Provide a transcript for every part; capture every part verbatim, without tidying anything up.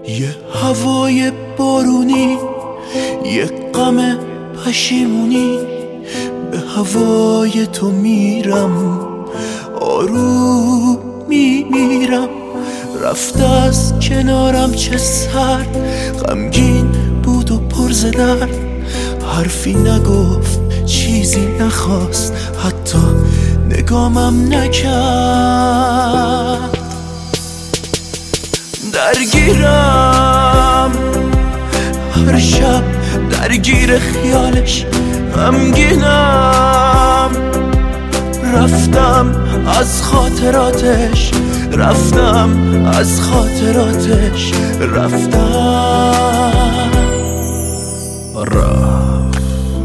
یه هوای بارونی، یه غم پشیمونی، به هوای تو میرم، آروم میمیرم. رفته از کنارم چه سرد، غمگین بود و پر ز درد. حرفی نگفت، چیزی نخواست، حتی نگامم نکرد. درگیرم هر شب، درگیر خیالش غمگینم. رفتم از خاطراتش، رفتم از خاطراتش، رفتم. رفت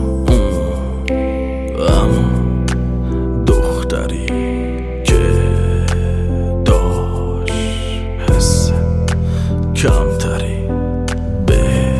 اون دختری که داشت حس کمتری به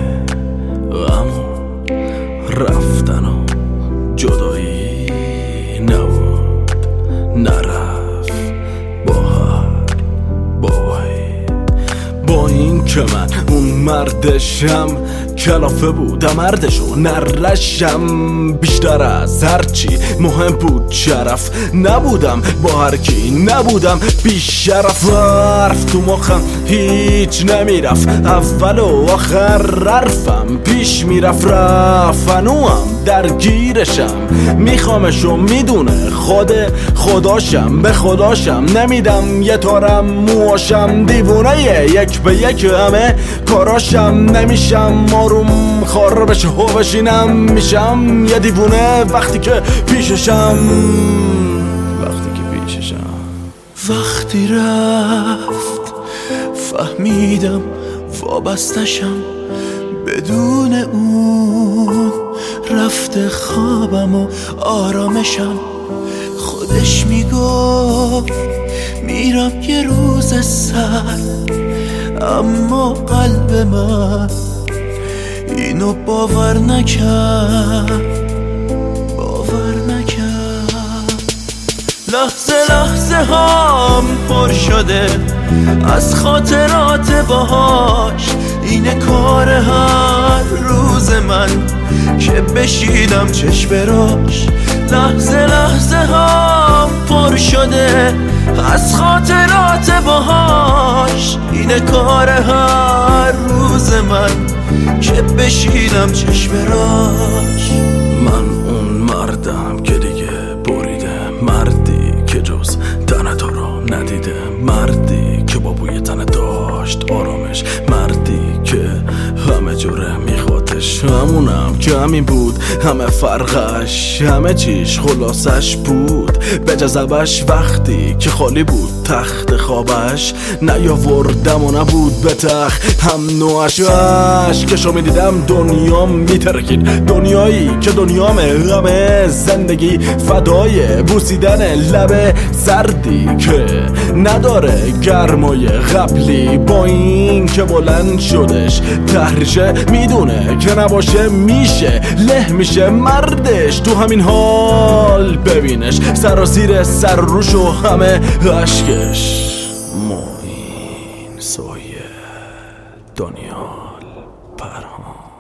غمون رفتن و جدایی نبود، نرفت با هر بایی. با این که من اون مردشم، کلافه بودم مردشو نرشم. بیشتر از هرچی مهم بود شرف، نبودم با هر کی، نبودم بیشرف. حرف تو مخم هیچ نمیرفت، اول و آخر حرفم پیش میرفت. رفنوام درگیرشم، میخوامش و میدونه خود خداشم. به خداشم نمیدم یه تارم مواشم، دیوونه یک به یک همه کاراشم. نمیشم آروم خار بشه و بشینم، میشم یه دیوونه وقتی که پیششم، وقتی که پیششم. وقتی رفت فهمیدم وابستشم، بدون اون رفته خوابم و آرامشم. خودش میگفت میرم یه روز سر، اما قلب من اینو باور نکرد، باور نکرد. لحظه لحظه هم پر شده از خاطرات باهاش، اینه کار هر روز من که بشیدم چشم راش. لحظه لحظه هم پر شده از خاطرات باهاش، اینه کار هر روز من که بشیدم چشم راش. من اون مردم که دیگه بریده، مردی که جز تن تو رو ندیده، مردی که با بوی تن داشت آرامش، مردی که همه جوره میخوادش. همونم که همین بود، همه فرقش، همه چیش خلاصش بود. به جذبش وقتی که خالی بود تخت خوابش، نیاوردم و نبود به تخت هم نوعش. عشقشو میدیدم دنیام میترکید، دنیایی که دنیامه، غم زندگی فدای بوسیدن لب سردی که نداره گرمای قبلی. با این که بلند شدش تحریشه، میدونه که نباشه میشه له میشه مردش. تو همین حال ببینش سراسیر سر روش و همه عشقش. معین سایه دانیال پرهام.